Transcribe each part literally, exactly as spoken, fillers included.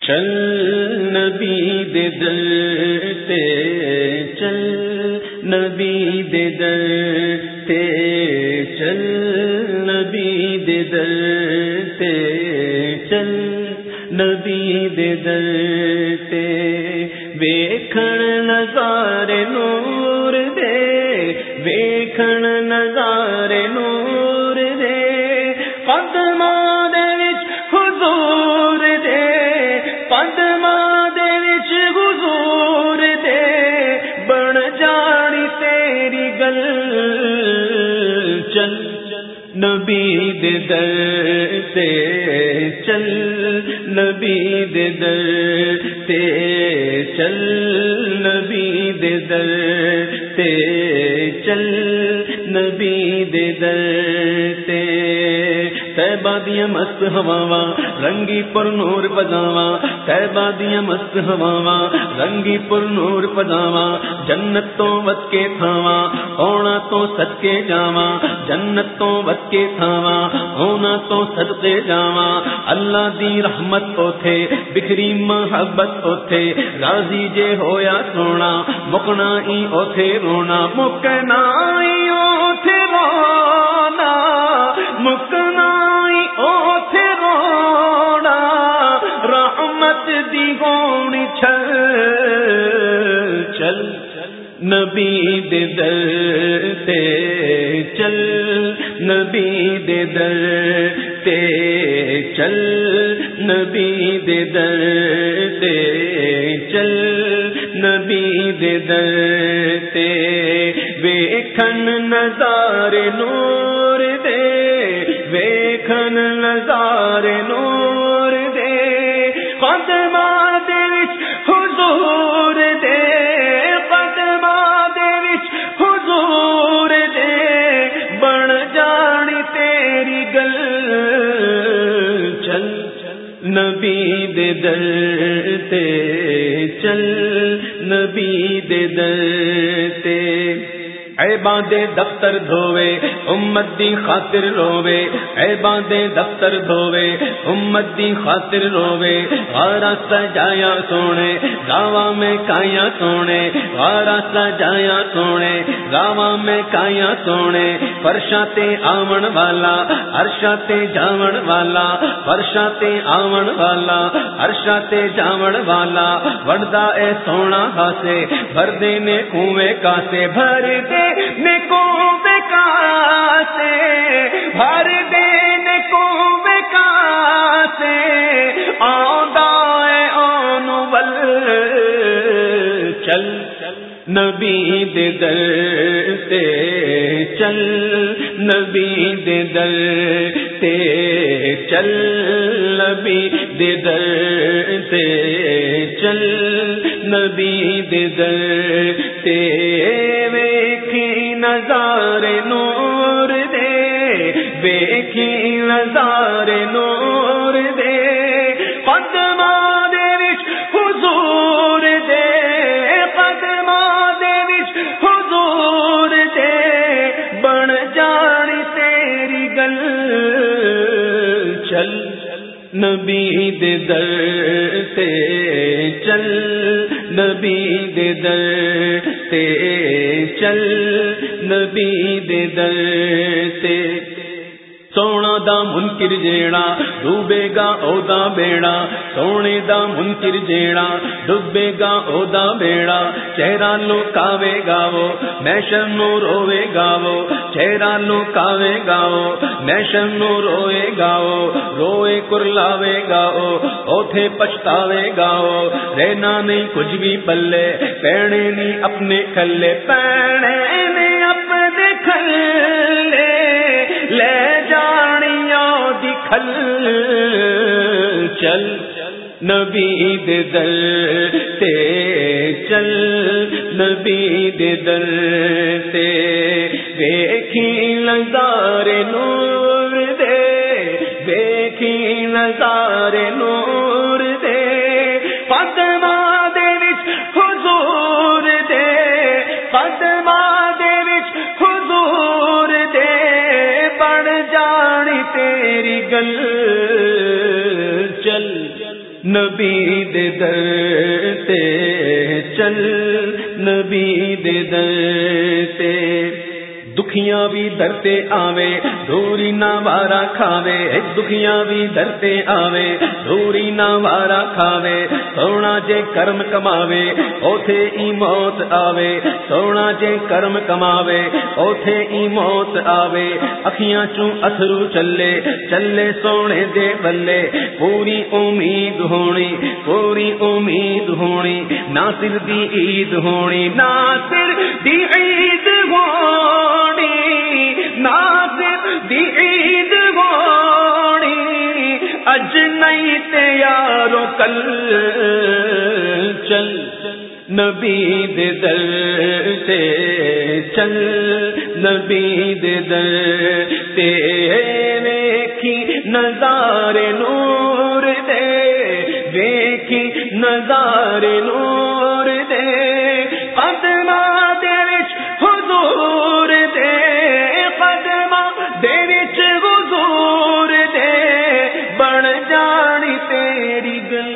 چل نبی دے در تے چل نبی دے در تے چل نبی دے در تے چل نبی دے در تے ویکھن نظارے نور دے ویکھن نظارے نور دے قدماں دے وچ حضور دے قدماں دے وچ حضور دے بن جانی تیری گل چل نبی دے در تے چل نبی دے در تے چل نبی دے در تے چل نبی دے در تے طیبہ دیاں مست ہواواں رنگی پر نور پجاواں طیبہ دیاں مست ہواواں رنگی پر نور پجاواں جنت تو وس کے تھاواں ہونا تو صدقے جاواں جنت تو وس کے تھاواں ہونا تو صدقے جاواں اللہ دی رحمت اوتھے بکھری محبت اوتھے راضی جے ہویا سونا مکنا ای اوتھے رونا مکنا ای اوتھے رونا مکنا ای اوتھے رونا رحمت دی ہونی چھل چل نبی دے در تے چل نبی دے در تے چل نبی دے در تے چل نبی دے در تے ویکھن نظارے نور دے ویکھن نظارے نور دے قدماں دے وچ حضور دے قدماں دے وچ حضور دے بن جانی تیری گل چل نبی دے در تے چل نبی دے در تے عیباں دے دفتر دھووے امت دی خاطر رووے عیباں دے دفتر دھووے امت دی خاطر رووے غارہ سجایا سونے راواں میں کائیاں سونے غارہ سجایا سونے راواں میں کائیاں سونے فرشاں تے آون والا عرشاں تے جاون والا فرشاں تے آون والا عرشاں تے جاون والا وڑدا اے سونا ہاسے بھر دے نے کنویں کاسے بھر دے نکو بکاسے بھر دینے کو بکاسے آندا اے آنول چل نبی دے در تے چل نبی دے در تے چل نبی دے در تے چل نبی دے در تے ویکھی نظارے نور دے ویکھی نظارے نور دے قدماں دے وچ حضور دے قدماں دے وچ حضور دے بن جانی تیری گل چل نبی دے در تے چل نبی دے در تے چل نبی دے در تے سونا دا منکر جیڑا ڈوبے گا او دا بیڑا سونے دا منکر جیڑا ڈوبے گا او دا بیڑا چہرہ لوکاوے گا وہ محشر نو روے گا وہ چہرہ لوکاوے گا وہ محشر نو روئے گا وہ روئے کرلاوے گا وہ اوتھے پچھتاوے گا وہ رہنا نہیں کچھ بھی پلے پینے نہیں اپنے کھلے پینے نہیں اپنے کھلے لے جانیاں دی کھل چل نبی دے در تے چل نبی دے در تے ویکھی نظارے نور دے ویکھی نظارے نور دے قدماں دے وچ حضور دے قدماں دے وچ حضور دے بن جانی تیری گل چل نبی دے در تے چل نبی دے در تے دکھیاں بھی درتے آوے دوری نہ وارا کھاوے دکھیاں بھی درتے آوے دوری نہ وارا کھاوے سونا جے کرم کماوے اوتھے ای موت آوے سونا جے کرم کماوے اوتھے ای موت آوے اکھیاں چوں اتھرو چلے چلے سونے دے بلے پوری امید ہونی پوری امید ہونی ناصر دی عید ہونی ناصر دی عید ہونی ناصر دی عید ہونی اج نہیں تے یارو کل چل نبی دے در تے چل نبی دے در تے ویکھی نظارے نور دے ویکھی نظارے نور دے قدمہ دے وچ حضور دے قدمہ دے وچ حضور دے بن جانی تیری گل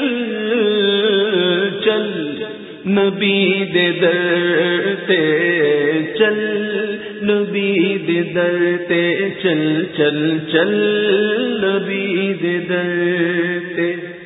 چل نبی دے در تے چل نبی دے در تے چل چل چل نبی دے در تے